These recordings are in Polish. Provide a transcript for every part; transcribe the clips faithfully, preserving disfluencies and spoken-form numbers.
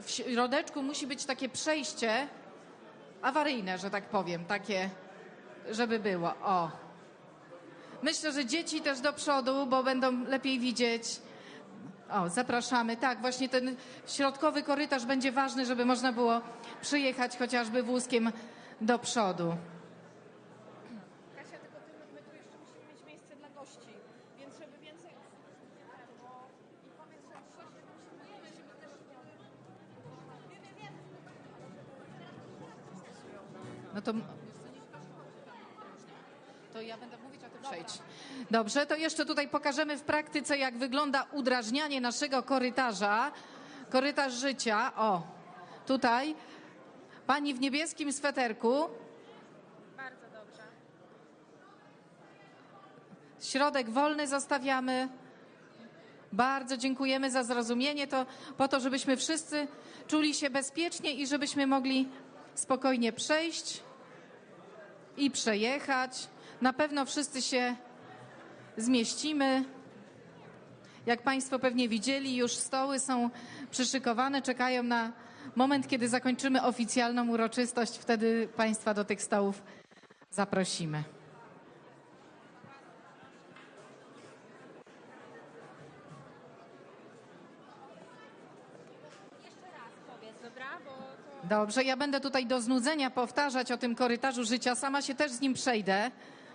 w środeczku musi być takie przejście awaryjne, że tak powiem, takie, żeby było. O. Myślę, że dzieci też do przodu, bo będą lepiej widzieć. O, zapraszamy. Tak, właśnie ten środkowy korytarz będzie ważny, żeby można było przyjechać chociażby wózkiem do przodu. Kasia, tylko ty, my tu jeszcze musimy mieć miejsce dla gości, więc żeby więcej osób było i powiedz, że coś musimy, żeby też... No to... To ja będę mówić, a ty przejdź. Dobrze, to jeszcze tutaj pokażemy w praktyce, jak wygląda udrażnianie naszego korytarza. Korytarz życia. O, tutaj. Pani w niebieskim sweterku. Bardzo dobrze. Środek wolny zostawiamy. Bardzo dziękujemy za zrozumienie. To po to, żebyśmy wszyscy czuli się bezpiecznie i żebyśmy mogli spokojnie przejść i przejechać. Na pewno wszyscy się zmieścimy. Jak Państwo pewnie widzieli, już stoły są przyszykowane, czekają na moment, kiedy zakończymy oficjalną uroczystość. Wtedy Państwa do tych stołów zaprosimy. Jeszcze raz powiedz, dobra? Bo to... Dobrze, ja będę tutaj do znudzenia powtarzać o tym korytarzu życia. Sama się też z nim przejdę.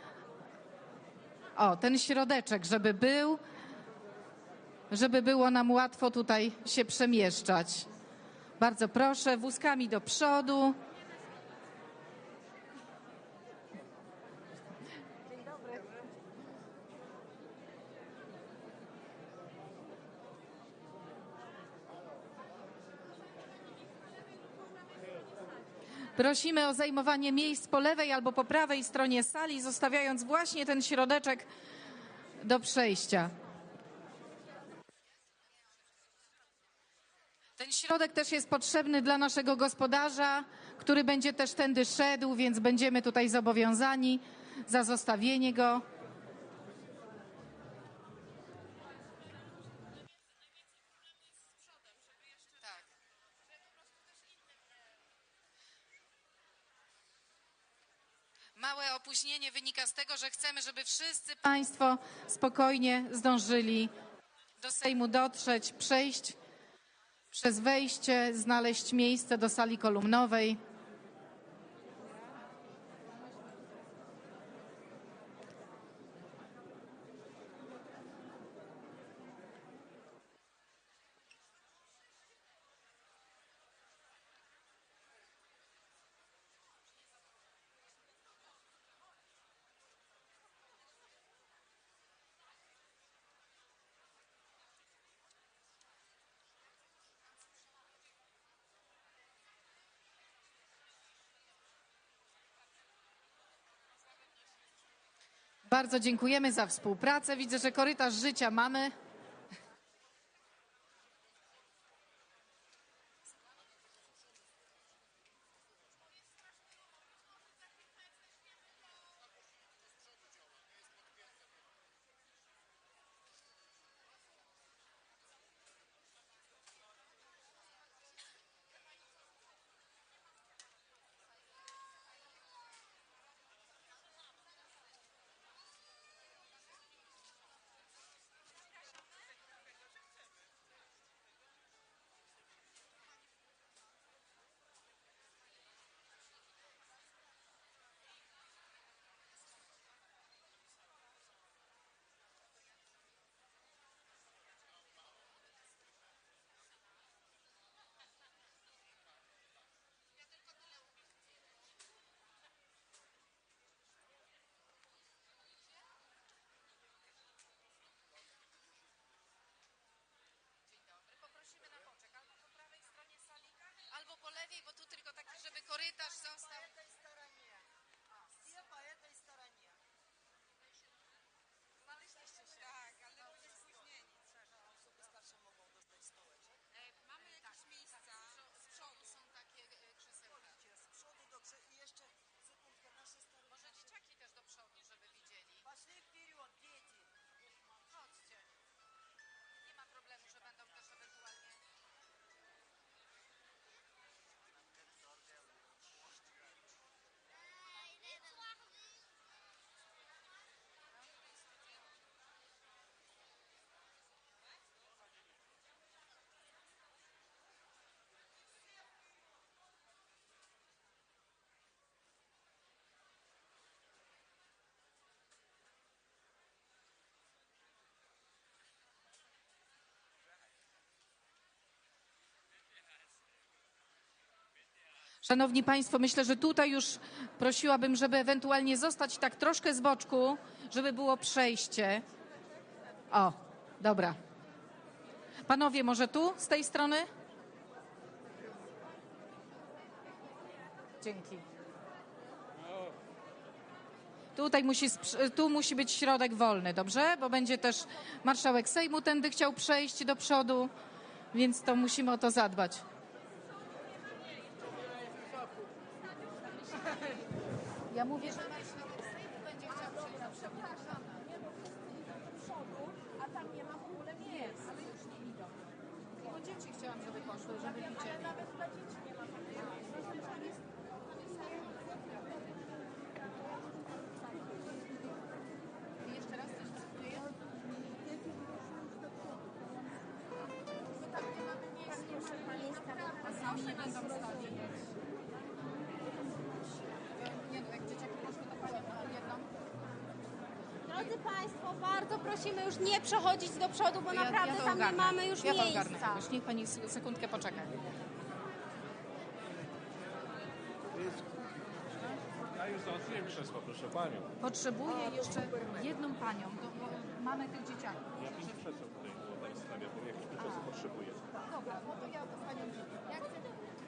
O, ten środeczek, żeby był, żeby było nam łatwo tutaj się przemieszczać. Bardzo proszę, wózkami do przodu. Dzień dobry. Prosimy o zajmowanie miejsc po lewej albo po prawej stronie sali, zostawiając właśnie ten środeczek do przejścia. Ten środek też jest potrzebny dla naszego gospodarza, który będzie też tędy szedł, więc będziemy tutaj zobowiązani za zostawienie go. Małe opóźnienie wynika z tego, że chcemy, żeby wszyscy Państwo spokojnie zdążyli do Sejmu dotrzeć, przejść przez wejście, znaleźć miejsce do sali kolumnowej. Bardzo dziękujemy za współpracę. Widzę, że korytarz życia mamy. Szanowni Państwo, myślę, że tutaj już prosiłabym, żeby ewentualnie zostać tak troszkę z boczku, żeby było przejście. O, dobra. Panowie, może tu, z tej strony? Dzięki. Tutaj musi, tu musi być środek wolny, dobrze? Bo będzie też marszałek Sejmu tędy chciał przejść do przodu, więc to musimy o to zadbać. Ja mówię, że marszałek Sejmu będzie chciał przejść do przodu. Przepraszam, nie do przodu, a tam nie ma w ogóle miejsc. Ale już nie idą. Tylko dzieci chciałam, żeby poszły, żeby Ale widzieli. nawet dla dzieci nie ma takiej miejsc. Tam jest, Jeszcze raz coś dzieje? bo tam nie mamy miejsc, proszę pani. A sami nie będą stali. Nie no, jak dzieciaki poszły, to panią jedną. Drodzy Państwo, bardzo prosimy już nie przechodzić do przodu, bo Ja- naprawdę ja to tam nie ogarnę. mamy już ja to ogarnę miejsca. jakoś. Niech pani s- sekundkę poczeka. Ja już załatwiłem krzesło, proszę panią. Potrzebuję jeszcze jedną panią, bo, bo mamy tych dzieciaków. Ja pięć krzeseł tutaj było na ustawie, bo jakieś krzesło potrzebuję. Dobra, no to ja to panią... Jak chcę...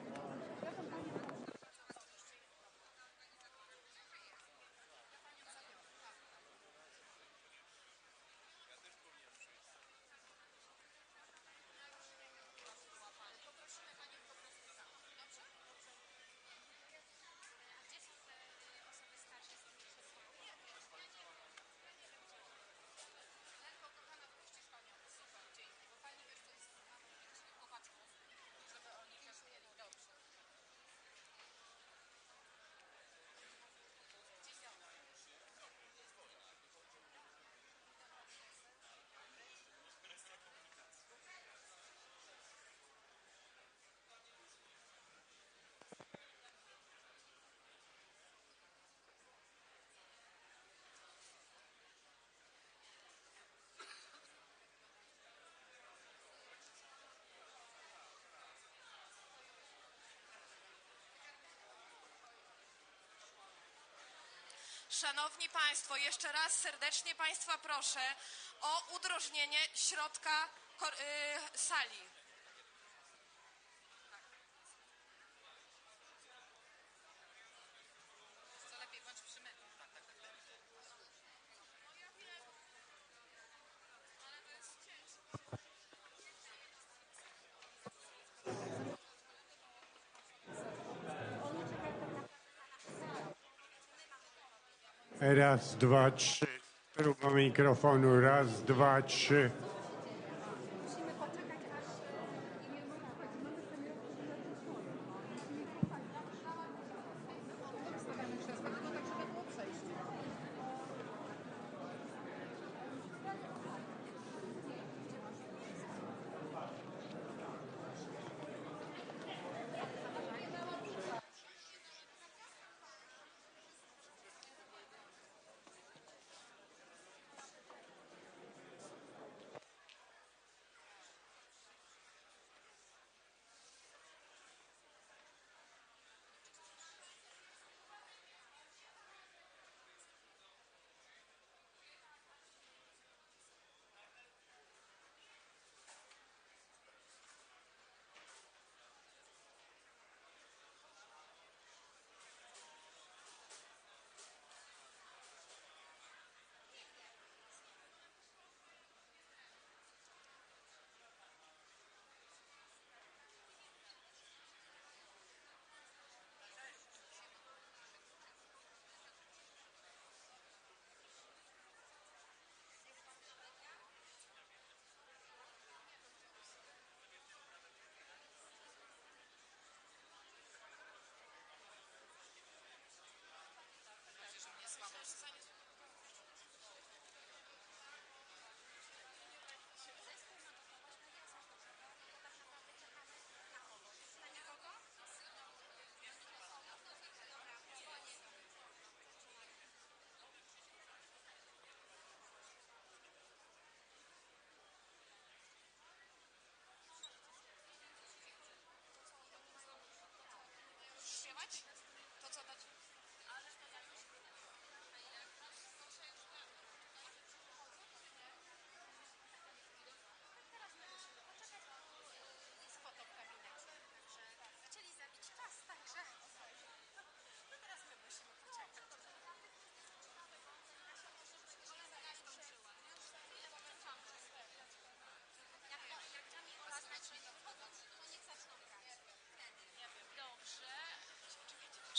Szanowni Państwo, jeszcze raz serdecznie Państwa proszę o udrożnienie środka kor- y, sali. Co lepiej, bądź przy mnie. Raz, dwa, trzy. Próba mikrofonu. Raz, dwa, trzy.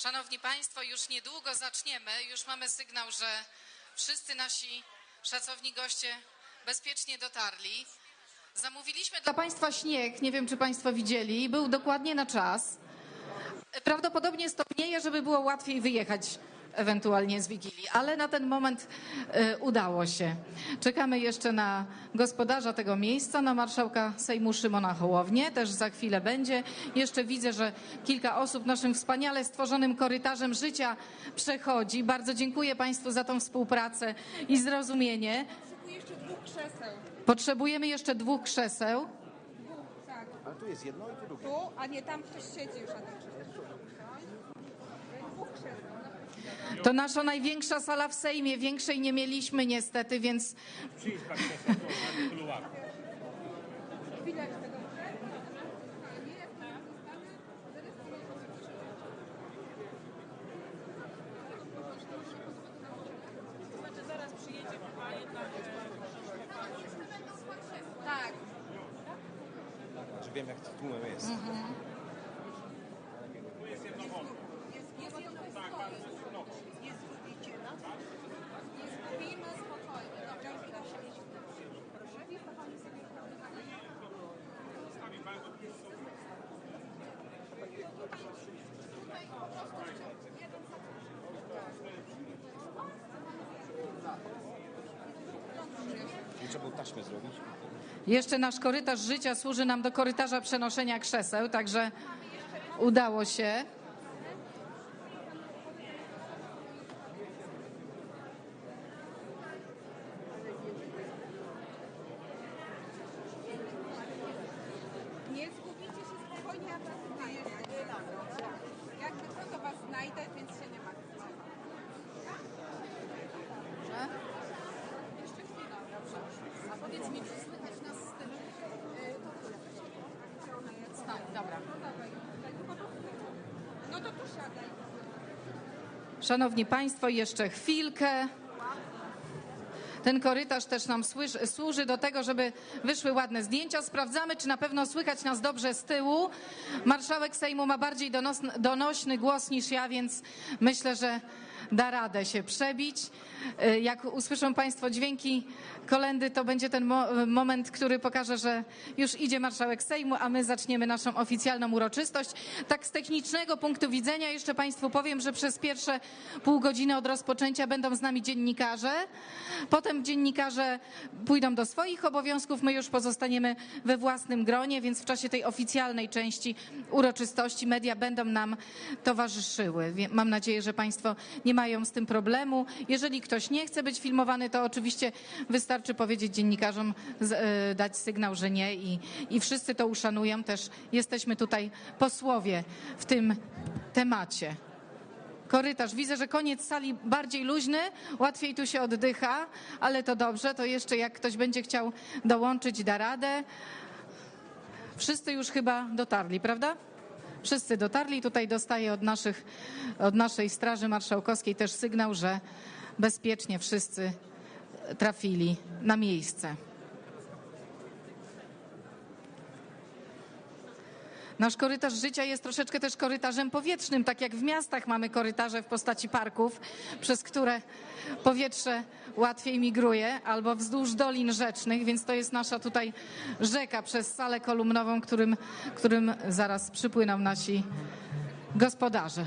Szanowni Państwo, już niedługo zaczniemy. Już mamy sygnał, że wszyscy nasi szacowni goście bezpiecznie dotarli. Zamówiliśmy dla Państwa śnieg, nie wiem czy Państwo widzieli, był dokładnie na czas. Prawdopodobnie stopnieje, żeby było łatwiej wyjechać ewentualnie z Wigilii, ale na ten moment y, udało się. Czekamy jeszcze na gospodarza tego miejsca, na marszałka Sejmu Szymona Hołownię, też za chwilę będzie. Jeszcze widzę, że kilka osób naszym wspaniale stworzonym korytarzem życia przechodzi. Bardzo dziękuję Państwu za tą współpracę i zrozumienie. Potrzebuję jeszcze dwóch krzeseł. Potrzebujemy jeszcze dwóch krzeseł. Dwóch, tak. Ale tu jest jedno i tu drugie. Tu, a nie tam ktoś siedzi już na tym krzesełku. Dwóch krzeseł. To nasza największa sala w Sejmie, większej nie mieliśmy niestety, więc Chwileczkę, dobrze? Tak. Że wiem jak to tłumem jest. Zgubimy spokojnie. Dobra, chwila się. Proszę. I trzeba było taśmę zrobić. jeszcze nasz korytarz życia służy nam do korytarza przenoszenia krzeseł, także udało się. Nie zgubicie się spokojnie, ja was znajdę. Jak tylko to was znajdę, więc się nie martwcie. Jeszcze chwilę, dobrze. A powiedz mi, czy słychać nas z tym? Tak, dobra. No to tu siadaj. Szanowni Państwo, jeszcze chwilkę. Ten korytarz też nam słyszy, służy do tego, żeby wyszły ładne zdjęcia. Sprawdzamy, czy na pewno słychać nas dobrze z tyłu. Marszałek Sejmu ma bardziej donosny, donośny głos niż ja, więc myślę, że da radę się przebić. Jak usłyszą Państwo dźwięki kolędy, to będzie ten mo- moment, który pokaże, że już idzie marszałek Sejmu, a my zaczniemy naszą oficjalną uroczystość. Tak z technicznego punktu widzenia jeszcze Państwu powiem, że przez pierwsze pół godziny od rozpoczęcia będą z nami dziennikarze. Potem dziennikarze pójdą do swoich obowiązków, my już pozostaniemy we własnym gronie, więc w czasie tej oficjalnej części uroczystości media będą nam towarzyszyły. Wie- Mam nadzieję, że Państwo nie mają z tym problemu. Jeżeli ktoś nie chce być filmowany, to oczywiście wystarczy powiedzieć dziennikarzom, z, y, dać sygnał, że nie i, i wszyscy to uszanują. Też jesteśmy tutaj posłowie w tym temacie. Korytarz. Widzę, że koniec sali bardziej luźny, łatwiej tu się oddycha, ale to dobrze, to jeszcze jak ktoś będzie chciał dołączyć, da radę. Wszyscy już chyba dotarli, prawda? Wszyscy dotarli. Tutaj dostaję od, naszych, od naszej Straży Marszałkowskiej też sygnał, że bezpiecznie wszyscy trafili na miejsce. Nasz korytarz życia jest troszeczkę też korytarzem powietrznym, tak jak w miastach mamy korytarze w postaci parków, przez które powietrze łatwiej migruje, albo wzdłuż dolin rzecznych, więc to jest nasza tutaj rzeka przez salę kolumnową, którym, którym zaraz przypłyną nasi gospodarze.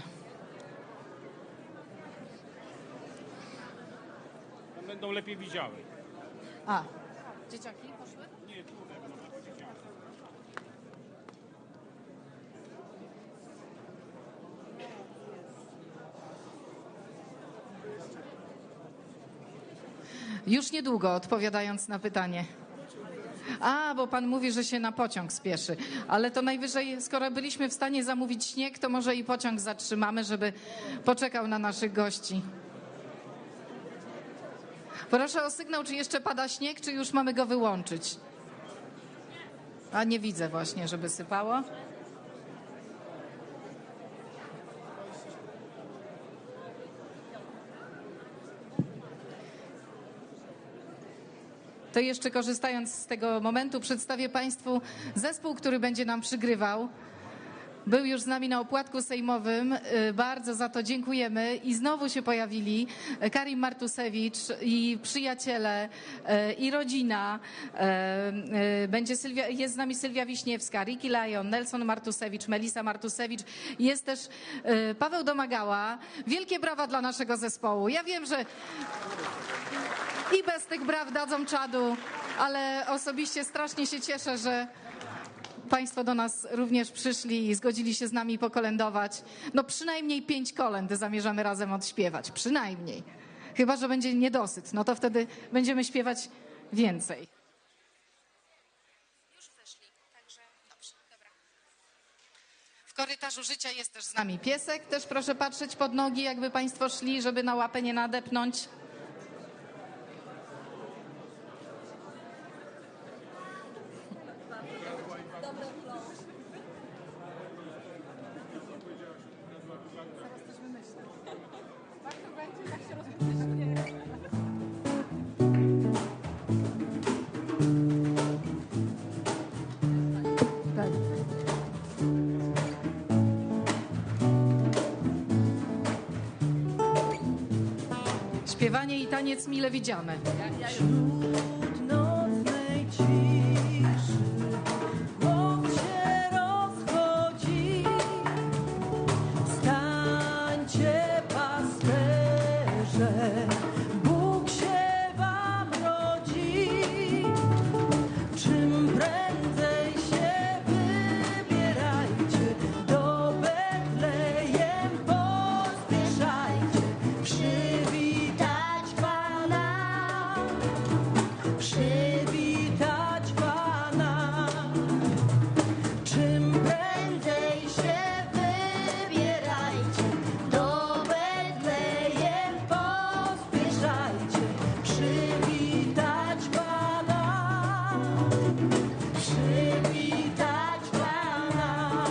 Będą lepiej widziały. A, dzieciaki poszły? Nie, tu będą lepiej widziały. Już niedługo, odpowiadając na pytanie. A, bo pan mówi, że się na pociąg spieszy. Ale to najwyżej, skoro byliśmy w stanie zamówić śnieg, to może i pociąg zatrzymamy, żeby poczekał na naszych gości. Proszę o sygnał, czy jeszcze pada śnieg, czy już mamy go wyłączyć. A nie widzę właśnie, żeby sypało. To jeszcze korzystając z tego momentu przedstawię Państwu zespół, który będzie nam przygrywał. Był już z nami na opłatku sejmowym. Y, Bardzo za to dziękujemy. I znowu się pojawili y, Karim Martusewicz i przyjaciele y, i rodzina. Y, y, Będzie Sylwia, jest z nami Sylwia Wiśniewska, Ricky Lyon, Nelson Martusewicz, Melisa Martusewicz. Jest też y, Paweł Domagała. Wielkie brawa dla naszego zespołu. Ja wiem, że i bez tych braw dadzą czadu, ale osobiście strasznie się cieszę, że Państwo do nas również przyszli i zgodzili się z nami pokolędować. No przynajmniej pięć kolęd zamierzamy razem odśpiewać. Przynajmniej. Chyba że będzie niedosyt. No to wtedy będziemy śpiewać więcej. Już weszli, także dobrze, dobra. W korytarzu życia jest też z nami piesek. Też proszę patrzeć pod nogi, jakby Państwo szli, żeby na łapę nie nadepnąć. Śpiewanie i taniec mile widziane. Wśród nocnej ciszy noc się rozchodzi. Stańcie, pasterze, Bóg się wam rodzi. Czym prędzej się wybierajcie, do Betlejem pospieszajcie. Przywitać Pana, przywitać Pana. Czym prędzej się wybierajcie, do Betlejem pospieszajcie. Przywitać Pana, przywitać Pana.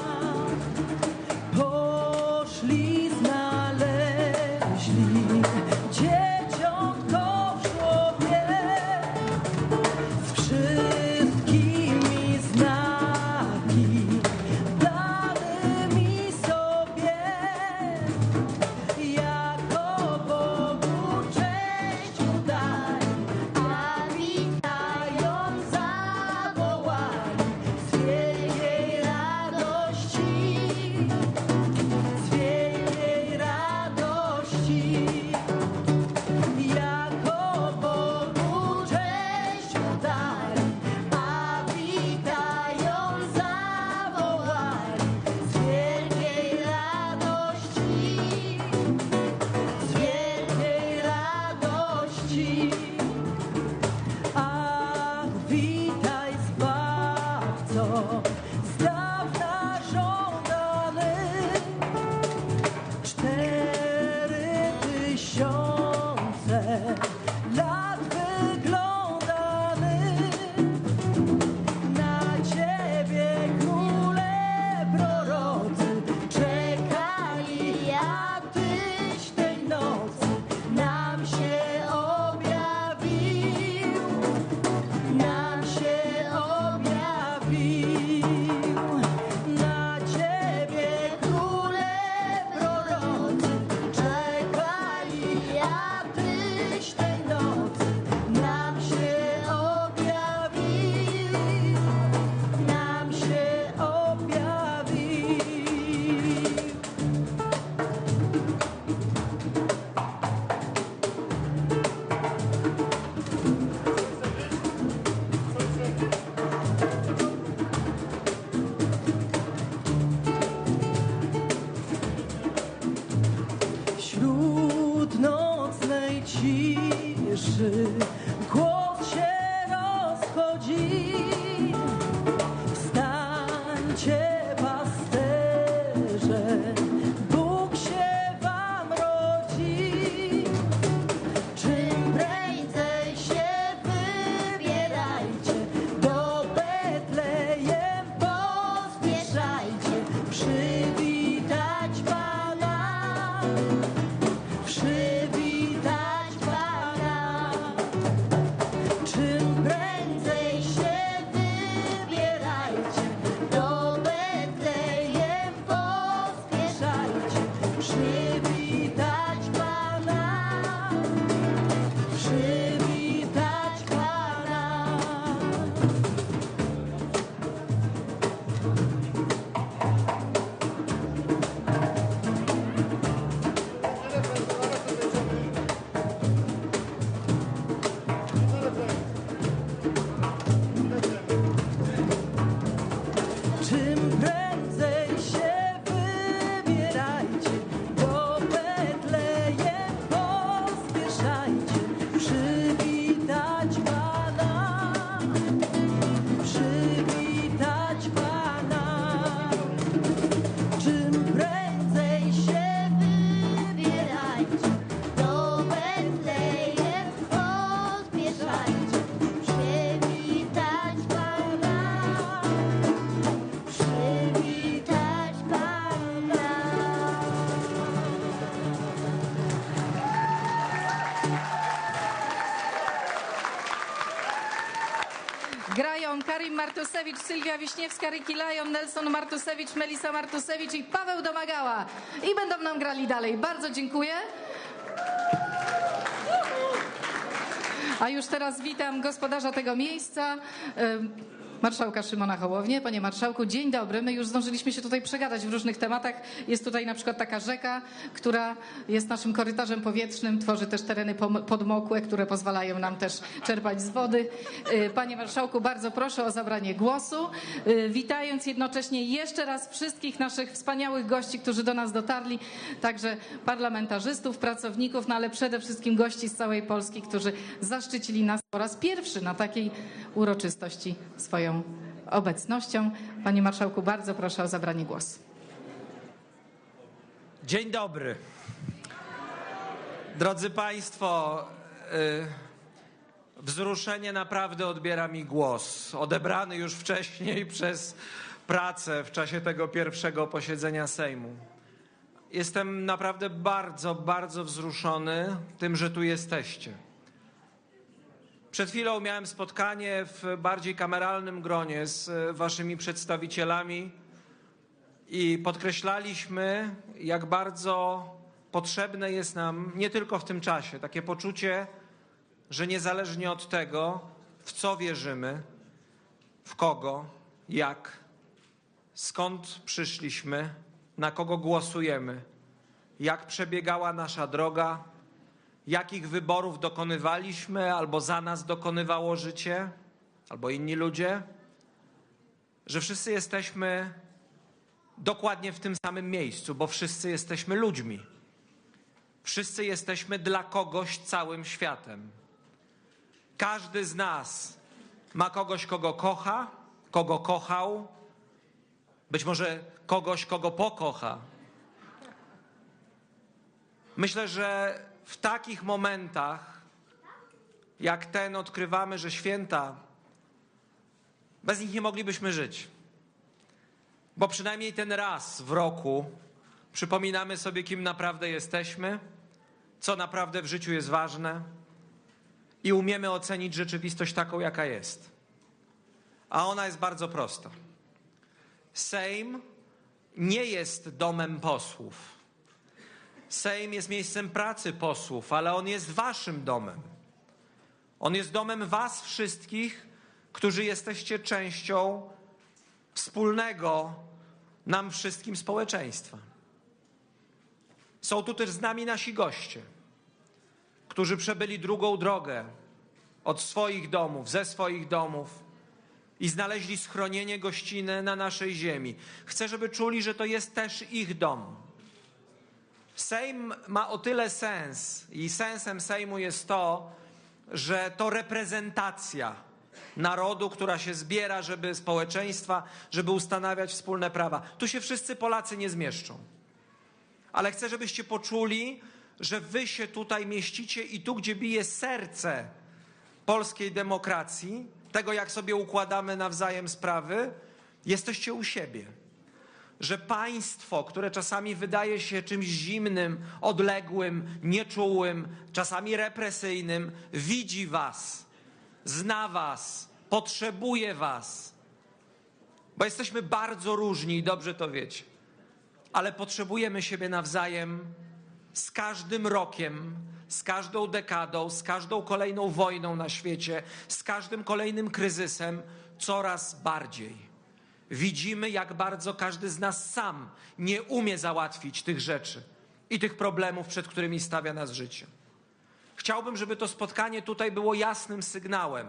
Poszli, znaleźli dzieciątko w żłobie z wszystkimi znaki danymi sobie. Jako Bogu cześć udali, a witając zawołali z wielkiej radości. Z wielkiej radości, jako Bogu cześć udali, a witając zawołali z wielkiej radości, z wielkiej radości. Ach, witaj Zbawco, z dawna żądany. Martusewicz, Sylwia Wiśniewska, Ricky Lajon, Nelson Martusewicz, Melisa Martusewicz i Paweł Domagała. I będą nam grali dalej. Bardzo dziękuję. A już teraz witam gospodarza tego miejsca, marszałka Szymona Hołownię. Panie marszałku, dzień dobry. My już zdążyliśmy się tutaj przegadać w różnych tematach. Jest tutaj na przykład taka rzeka, która jest naszym korytarzem powietrznym, tworzy też tereny podmokłe, które pozwalają nam też czerpać z wody. Panie marszałku, bardzo proszę o zabranie głosu, witając jednocześnie jeszcze raz wszystkich naszych wspaniałych gości, którzy do nas dotarli, także parlamentarzystów, pracowników, no ale przede wszystkim gości z całej Polski, którzy zaszczycili nas po raz pierwszy na takiej uroczystości swoją obecnością. Panie marszałku, bardzo proszę o zabranie głosu. Dzień dobry. Drodzy Państwo, wzruszenie naprawdę odbiera mi głos. Odebrany już wcześniej przez pracę w czasie tego pierwszego posiedzenia Sejmu. Jestem naprawdę bardzo, bardzo wzruszony tym, że tu jesteście. Przed chwilą miałem spotkanie w bardziej kameralnym gronie z waszymi przedstawicielami i podkreślaliśmy, jak bardzo potrzebne jest nam nie tylko w tym czasie takie poczucie, że niezależnie od tego, w co wierzymy, w kogo, jak, skąd przyszliśmy, na kogo głosujemy, jak przebiegała nasza droga, jakich wyborów dokonywaliśmy, albo za nas dokonywało życie, albo inni ludzie, że wszyscy jesteśmy dokładnie w tym samym miejscu, bo wszyscy jesteśmy ludźmi. Wszyscy jesteśmy dla kogoś całym światem. Każdy z nas ma kogoś, kogo kocha, kogo kochał, być może kogoś, kogo pokocha. Myślę, że w takich momentach, jak ten, odkrywamy, że święta, bez nich nie moglibyśmy żyć. Bo przynajmniej ten raz w roku przypominamy sobie, kim naprawdę jesteśmy, co naprawdę w życiu jest ważne i umiemy ocenić rzeczywistość taką, jaka jest. A ona jest bardzo prosta. Sejm nie jest domem posłów. Sejm jest miejscem pracy posłów, ale on jest waszym domem. On jest domem was wszystkich, którzy jesteście częścią wspólnego nam wszystkim społeczeństwa. Są tu też z nami nasi goście, którzy przebyli długą drogę od swoich domów, ze swoich domów i znaleźli schronienie, gościnę na naszej ziemi. Chcę, żeby czuli, że to jest też ich dom. Sejm ma o tyle sens i sensem Sejmu jest to, że to reprezentacja narodu, która się zbiera, żeby społeczeństwa, żeby ustanawiać wspólne prawa. Tu się wszyscy Polacy nie zmieszczą. Ale chcę, żebyście poczuli, że wy się tutaj mieścicie i tu, gdzie bije serce polskiej demokracji, tego, jak sobie układamy nawzajem sprawy, jesteście u siebie. Że państwo, które czasami wydaje się czymś zimnym, odległym, nieczułym, czasami represyjnym, widzi was, zna was, potrzebuje was. Bo jesteśmy bardzo różni i dobrze to wiecie. Ale potrzebujemy siebie nawzajem z każdym rokiem, z każdą dekadą, z każdą kolejną wojną na świecie, z każdym kolejnym kryzysem coraz bardziej. Widzimy, jak bardzo każdy z nas sam nie umie załatwić tych rzeczy i tych problemów, przed którymi stawia nas życie. Chciałbym, żeby to spotkanie tutaj było jasnym sygnałem,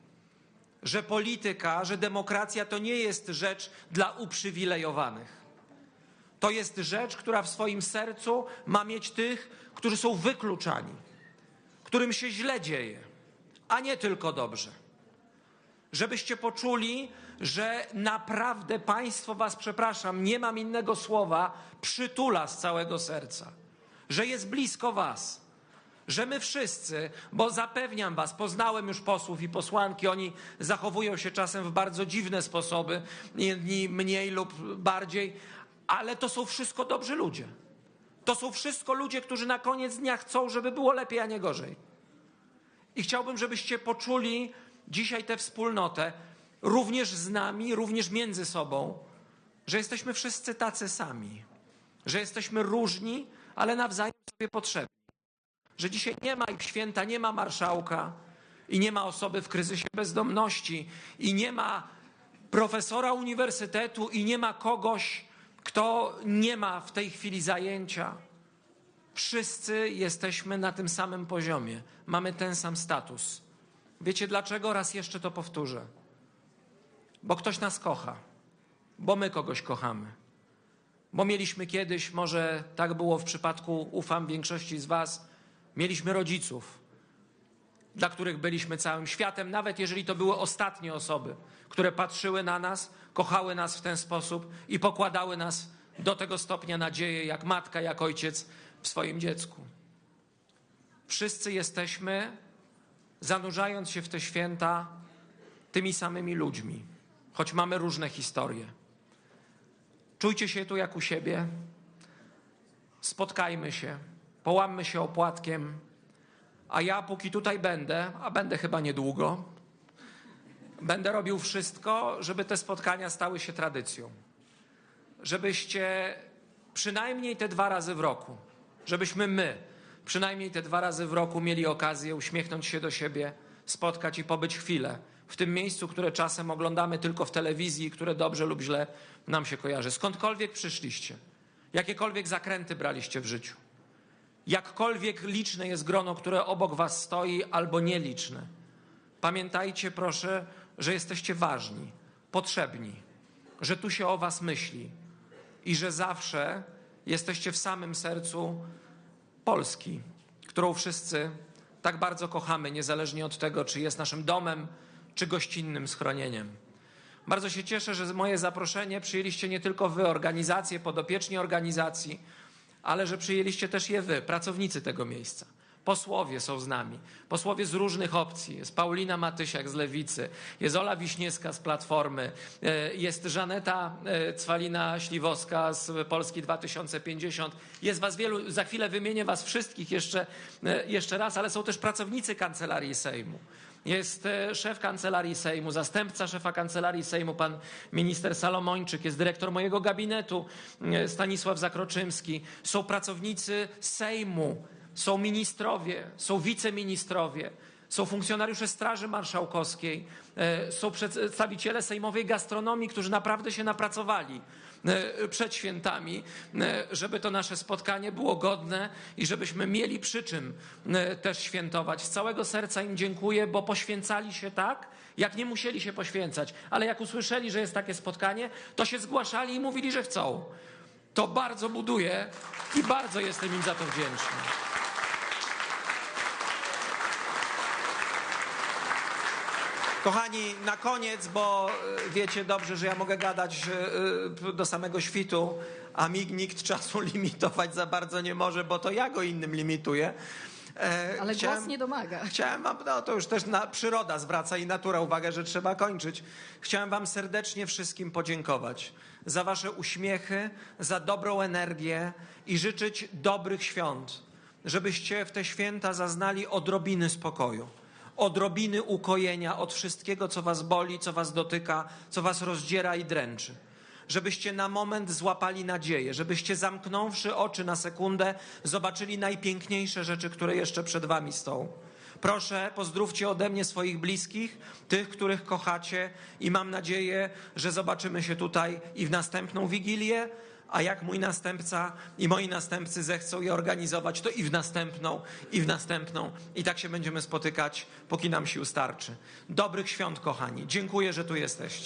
że polityka, że demokracja to nie jest rzecz dla uprzywilejowanych. To jest rzecz, która w swoim sercu ma mieć tych, którzy są wykluczani, którym się źle dzieje, a nie tylko dobrze. Żebyście poczuli, że naprawdę państwo was, przepraszam, nie mam innego słowa, przytula z całego serca. Że jest blisko was. Że my wszyscy, bo zapewniam was, poznałem już posłów i posłanki, oni zachowują się czasem w bardzo dziwne sposoby, jedni mniej lub bardziej, ale to są wszystko dobrzy ludzie. To są wszystko ludzie, którzy na koniec dnia chcą, żeby było lepiej, a nie gorzej. I chciałbym, żebyście poczuli dzisiaj tę wspólnotę. również z nami, również między sobą, że jesteśmy wszyscy tacy sami, że jesteśmy różni, ale nawzajem sobie potrzebni. Że dzisiaj nie ma święta, nie ma marszałka i nie ma osoby w kryzysie bezdomności i nie ma profesora uniwersytetu i nie ma kogoś, kto nie ma w tej chwili zajęcia. Wszyscy jesteśmy na tym samym poziomie. Mamy ten sam status. Wiecie dlaczego? Raz jeszcze to powtórzę. Bo ktoś nas kocha. Bo my kogoś kochamy. Bo mieliśmy kiedyś, może tak było w przypadku, ufam, większości z was, mieliśmy rodziców, dla których byliśmy całym światem, nawet jeżeli to były ostatnie osoby, które patrzyły na nas, kochały nas w ten sposób i pokładały nas do tego stopnia nadzieję, jak matka, jak ojciec w swoim dziecku. Wszyscy jesteśmy, zanurzając się w te święta, tymi samymi ludźmi, choć mamy różne historie. Czujcie się tu jak u siebie, spotkajmy się, połammy się opłatkiem, a ja póki tutaj będę, a będę chyba niedługo, będę robił wszystko, żeby te spotkania stały się tradycją. Żebyście przynajmniej te dwa razy w roku, żebyśmy my przynajmniej te dwa razy w roku mieli okazję uśmiechnąć się do siebie, spotkać i pobyć chwilę w tym miejscu, które czasem oglądamy tylko w telewizji, które dobrze lub źle nam się kojarzy. Skądkolwiek przyszliście, jakiekolwiek zakręty braliście w życiu, jakkolwiek liczne jest grono, które obok was stoi, albo nieliczne. Pamiętajcie proszę, że jesteście ważni, potrzebni, że tu się o was myśli i że zawsze jesteście w samym sercu Polski, którą wszyscy tak bardzo kochamy, niezależnie od tego, czy jest naszym domem, czy gościnnym schronieniem. Bardzo się cieszę, że moje zaproszenie przyjęliście nie tylko wy, organizacje, podopieczni organizacji, ale że przyjęliście też je wy, pracownicy tego miejsca. Posłowie są z nami, posłowie z różnych opcji. Jest Paulina Matysiak z Lewicy, jest Ola Wiśniewska z Platformy, jest Żaneta Cwalina-Śliwowska z Polski dwa tysiące pięćdziesiąt. Jest was wielu, za chwilę wymienię was wszystkich jeszcze, jeszcze raz, ale są też pracownicy Kancelarii Sejmu. Jest szef Kancelarii Sejmu, zastępca szefa Kancelarii Sejmu, pan minister Salomończyk, jest dyrektor mojego gabinetu, Stanisław Zakroczymski. Są pracownicy Sejmu, są ministrowie, są wiceministrowie, są funkcjonariusze Straży Marszałkowskiej, są przedstawiciele sejmowej gastronomii, którzy naprawdę się napracowali przed świętami, żeby to nasze spotkanie było godne i żebyśmy mieli przy czym też świętować. Z całego serca im dziękuję, bo poświęcali się tak, jak nie musieli się poświęcać, ale jak usłyszeli, że jest takie spotkanie, to się zgłaszali i mówili, że chcą. To bardzo buduje i bardzo jestem im za to wdzięczny. Kochani, na koniec, bo wiecie dobrze, że ja mogę gadać do samego świtu, a mi nikt czasu limitować za bardzo nie może, bo to ja go innym limituję. Ale chciałem, głos nie domaga. Chciałem wam, no to już też na, przyroda zwraca i natura uwagę, że trzeba kończyć. Chciałem wam serdecznie wszystkim podziękować za wasze uśmiechy, za dobrą energię i życzyć dobrych świąt, żebyście w te święta zaznali odrobiny spokoju, odrobiny ukojenia od wszystkiego, co was boli, co was dotyka, co was rozdziera i dręczy. Żebyście na moment złapali nadzieję, żebyście zamknąwszy oczy na sekundę, zobaczyli najpiękniejsze rzeczy, które jeszcze przed wami są. Proszę, pozdrówcie ode mnie swoich bliskich, tych, których kochacie i mam nadzieję, że zobaczymy się tutaj i w następną Wigilię, a jak mój następca i moi następcy zechcą je organizować, to i w następną, i w następną. I tak się będziemy spotykać, póki nam sił starczy. Dobrych świąt, kochani. Dziękuję, że tu jesteście.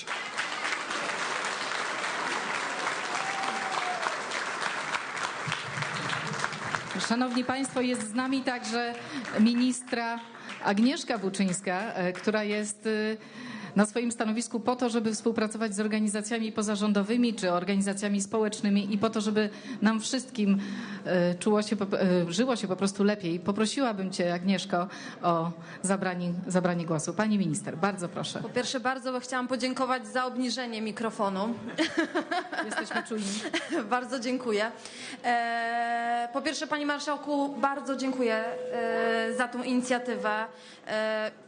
Szanowni Państwo, jest z nami także ministra Agnieszka Buczyńska, która jest na swoim stanowisku po to, żeby współpracować z organizacjami pozarządowymi czy organizacjami społecznymi i po to, żeby nam wszystkim czuło się, żyło się po prostu lepiej. Poprosiłabym Cię, Agnieszko, o zabranie, zabranie głosu. Pani minister, bardzo proszę. Po pierwsze, bardzo chciałam podziękować za obniżenie mikrofonu. Jesteśmy czujni. Bardzo dziękuję. E, po pierwsze, Panie Marszałku, bardzo dziękuję e, za tą inicjatywę. E,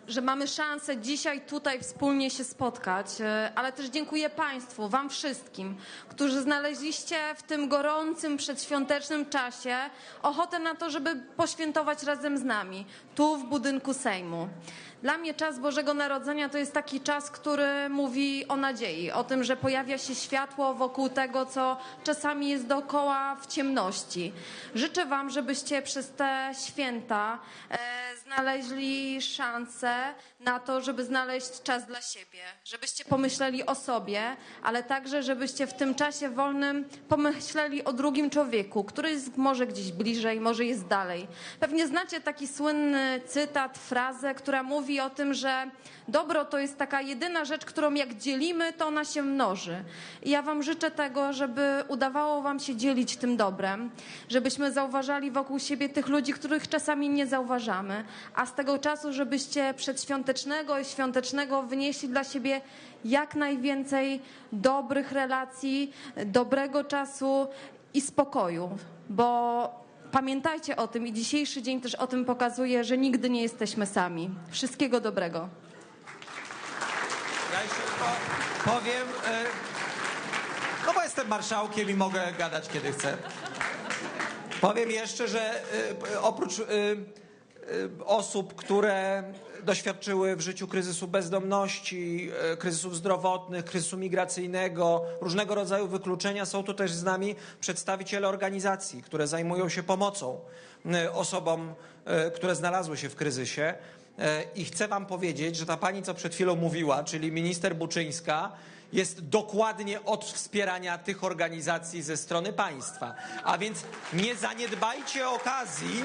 że mamy szansę dzisiaj tutaj wspólnie się spotkać, e, ale też dziękuję Państwu, Wam wszystkim, którzy znaleźliście w tym gorącym, przedświątecznym czasie ochotę na to, żeby poświętować razem z nami, tu w budynku Sejmu. Dla mnie czas Bożego Narodzenia to jest taki czas, który mówi o nadziei, o tym, że pojawia się światło wokół tego, co czasami jest dookoła w ciemności. Życzę Wam, żebyście przez te święta e, znaleźli szansę na to, żeby znaleźć czas dla siebie, żebyście pomyśleli o sobie, ale także, żebyście w tym czasie wolnym pomyśleli o drugim człowieku, który jest może gdzieś bliżej, może jest dalej. Pewnie znacie taki słynny cytat, frazę, która mówi o tym, że dobro to jest taka jedyna rzecz, którą jak dzielimy, to ona się mnoży. I ja Wam życzę tego, żeby udawało Wam się dzielić tym dobrem, żebyśmy zauważali wokół siebie tych ludzi, których czasami nie zauważamy, a z tego czasu, żebyście przedświątecznego i świątecznego wynieśli dla siebie jak najwięcej dobrych relacji, dobrego czasu i spokoju, bo pamiętajcie o tym i dzisiejszy dzień też o tym pokazuje, że nigdy nie jesteśmy sami. Wszystkiego dobrego. Ja jeszcze po, powiem, e, no bo jestem marszałkiem i mogę gadać kiedy chcę. Powiem jeszcze, że e, oprócz e, e, osób, które doświadczyły w życiu kryzysu bezdomności, e, kryzysów zdrowotnych, kryzysu migracyjnego, różnego rodzaju wykluczenia, są tu też z nami przedstawiciele organizacji, które zajmują się pomocą e, osobom, e, które znalazły się w kryzysie. I chcę wam powiedzieć, że ta pani, co przed chwilą mówiła, czyli minister Buczyńska, jest dokładnie od wspierania tych organizacji ze strony państwa. A więc nie zaniedbajcie okazji,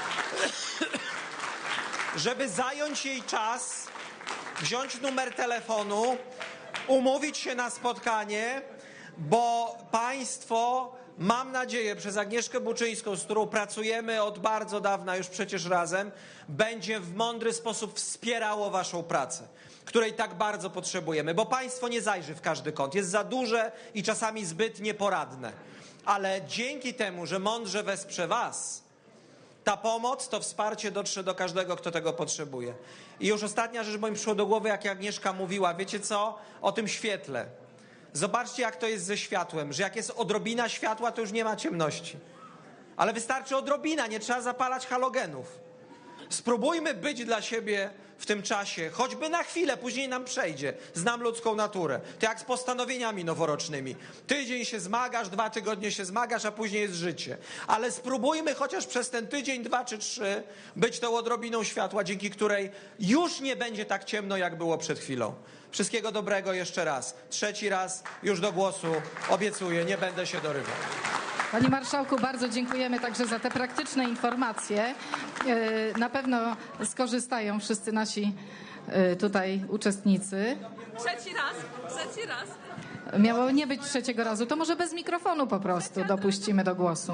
żeby zająć jej czas, wziąć numer telefonu, umówić się na spotkanie, bo państwo, mam nadzieję, przez Agnieszkę Buczyńską, z którą pracujemy od bardzo dawna już przecież razem, będzie w mądry sposób wspierało waszą pracę, której tak bardzo potrzebujemy, bo państwo nie zajrzy w każdy kąt, jest za duże i czasami zbyt nieporadne. Ale dzięki temu, że mądrze wesprze was, ta pomoc, to wsparcie dotrze do każdego, kto tego potrzebuje. I już ostatnia rzecz, bo mi przyszło do głowy, jak Agnieszka mówiła, wiecie co? O tym świetle. Zobaczcie, jak to jest ze światłem, że jak jest odrobina światła, to już nie ma ciemności. Ale wystarczy odrobina, nie trzeba zapalać halogenów. Spróbujmy być dla siebie w tym czasie, choćby na chwilę, później nam przejdzie. Znam ludzką naturę. To jak z postanowieniami noworocznymi. Tydzień się zmagasz, dwa tygodnie się zmagasz, a później jest życie. Ale spróbujmy chociaż przez ten tydzień, dwa czy trzy być tą odrobiną światła, dzięki której już nie będzie tak ciemno, jak było przed chwilą. Wszystkiego dobrego jeszcze raz. Trzeci raz już do głosu obiecuję, nie będę się dorywał. Panie Marszałku, bardzo dziękujemy także za te praktyczne informacje. Na pewno skorzystają wszyscy nasi tutaj uczestnicy. Trzeci raz, trzeci raz. Miało nie być trzeciego razu, to może bez mikrofonu po prostu dopuścimy do głosu.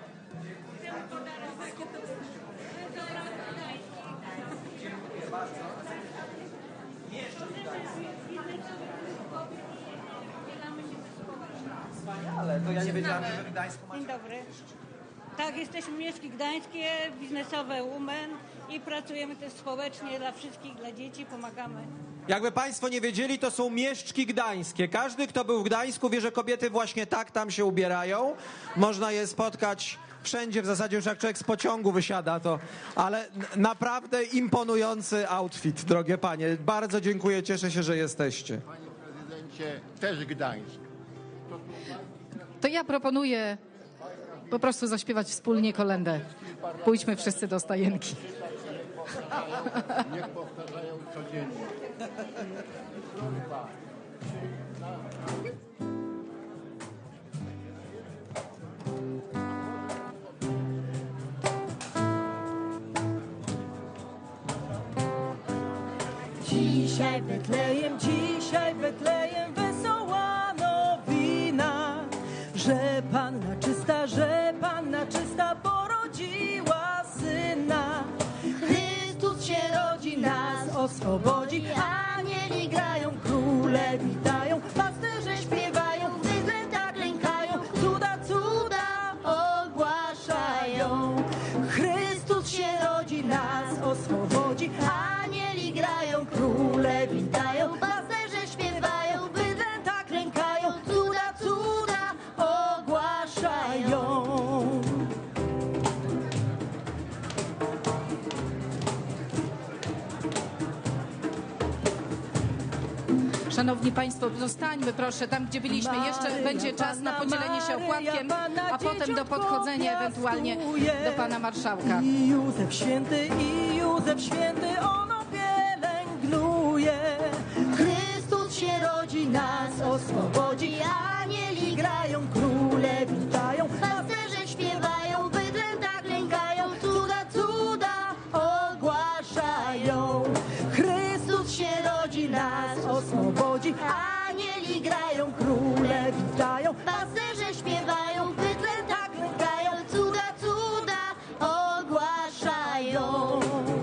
Ale to ja nie wiedziałem, że w Gdańsku macie... Dzień dobry. Tak, jesteśmy Mieszki Gdańskie, biznesowe Umen i pracujemy też społecznie dla wszystkich, dla dzieci, pomagamy. Jakby państwo nie wiedzieli, to są Mieszczki Gdańskie. Każdy, kto był w Gdańsku, wie, że kobiety właśnie tak tam się ubierają. Można je spotkać wszędzie, w zasadzie już jak człowiek z pociągu wysiada, to... Ale n- naprawdę imponujący outfit, drogie panie. Bardzo dziękuję, cieszę się, że jesteście. Panie prezydencie, też Gdańsk. To ja proponuję po prostu zaśpiewać wspólnie kolędę. Pójdźmy wszyscy do stajenki. Niech powtarzają codziennie. Dzisiaj Betlejem, dzisiaj Betlejem, wesoła nowina, że Panna czysta, że Panna czysta porodziła Syna. Chrystus się rodzi, nas oswobodzi, anieli grają, króle witają, pasterze śpiewają, gdy tak lękają, cuda, cuda ogłaszają. Chrystus się rodzi, nas oswobodzi, anieli grają. Szanowni Państwo, zostańmy proszę tam, gdzie byliśmy. Jeszcze będzie czas na podzielenie się opłatkiem, a potem do podchodzenia ewentualnie do Pana Marszałka. I Józef Święty, i Józef Święty, ono pielęgnuje. Chrystus się rodzi, nas oswobodzi, anieli grają, króle witają, pasterze śpiewają, bydlę tak lękają, cuda, cuda ogłaszają. Chrystus się rodzi, nas oswobodzi, anieli grają, króle witają, pasterze śpiewają, bydlę tak lękają, cuda, cuda ogłaszają.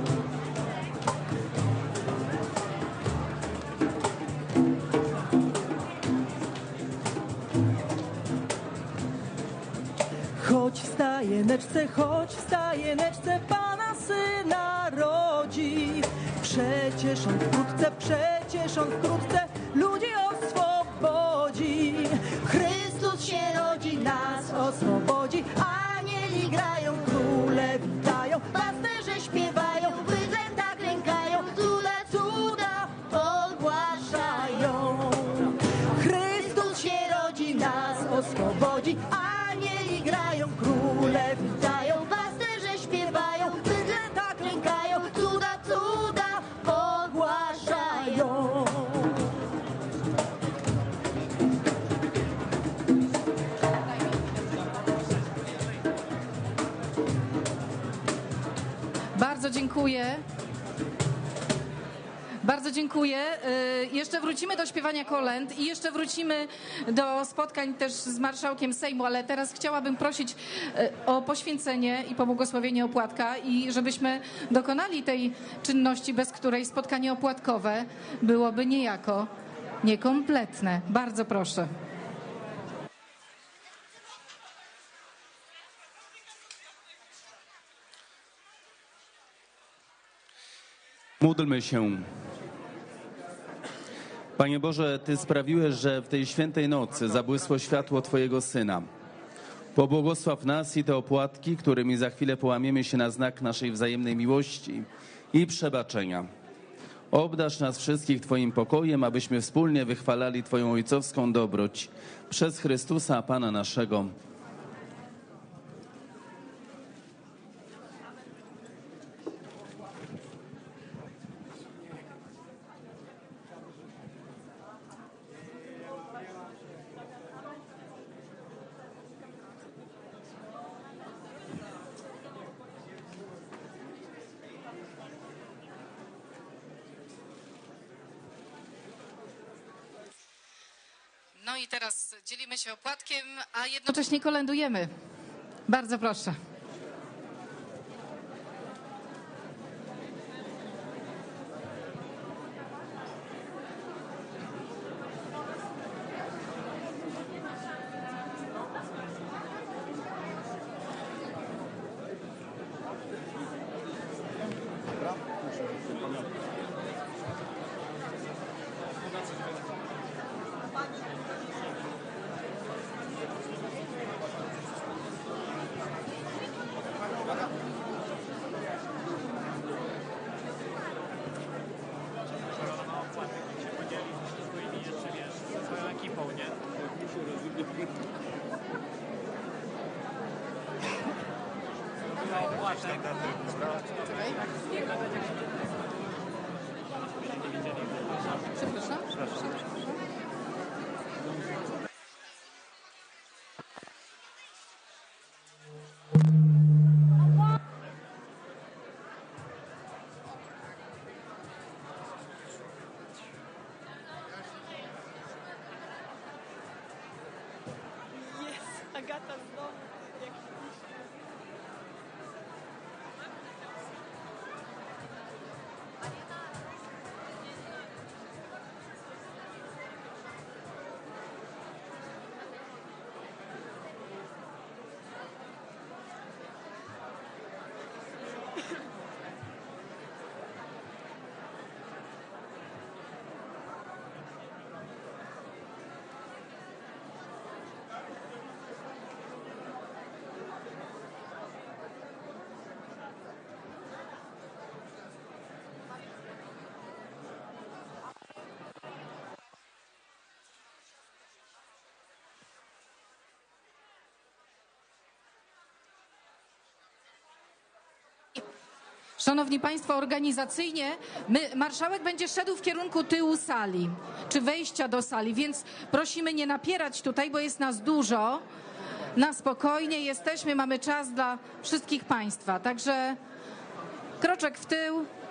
Choć w stajeneczce, choć w stajeneczce Pana Syna rodzi. Przecież On wkrótce, przecież On wkrótce ludzi oswobodzi. Chrystus się rodzi, nas oswobodzi. Anieli grają, króle witają, pasterze śpiewają, bydlę tak lękają, cuda, cuda ogłaszają. Chrystus się rodzi, nas oswobodzi. Anieli grają, króle witają, pasterze śpiewają, bydlę tak lękają, cuda, cuda ogłaszają. Bardzo dziękuję. Bardzo dziękuję. Y, Jeszcze wrócimy do śpiewania kolęd i jeszcze wrócimy do spotkań też z marszałkiem Sejmu, ale teraz chciałabym prosić y, o poświęcenie i pobłogosławienie opłatka i żebyśmy dokonali tej czynności, bez której spotkanie opłatkowe byłoby niejako niekompletne. Bardzo proszę. Módlmy się. Panie Boże, Ty sprawiłeś, że w tej świętej nocy zabłysło światło Twojego Syna. Pobłogosław nas i te opłatki, którymi za chwilę połamiemy się na znak naszej wzajemnej miłości i przebaczenia. Obdarz nas wszystkich Twoim pokojem, abyśmy wspólnie wychwalali Twoją ojcowską dobroć. Przez Chrystusa, Pana naszego. No i teraz dzielimy się opłatkiem, a jednocześnie kolędujemy. Bardzo proszę. Przepraszam. Jest, Agata znowu. Szanowni Państwo, organizacyjnie my, marszałek będzie szedł w kierunku tyłu sali, czy wejścia do sali, więc prosimy nie napierać tutaj, bo jest nas dużo. Na spokojnie jesteśmy, mamy czas dla wszystkich Państwa. Także kroczek w tył.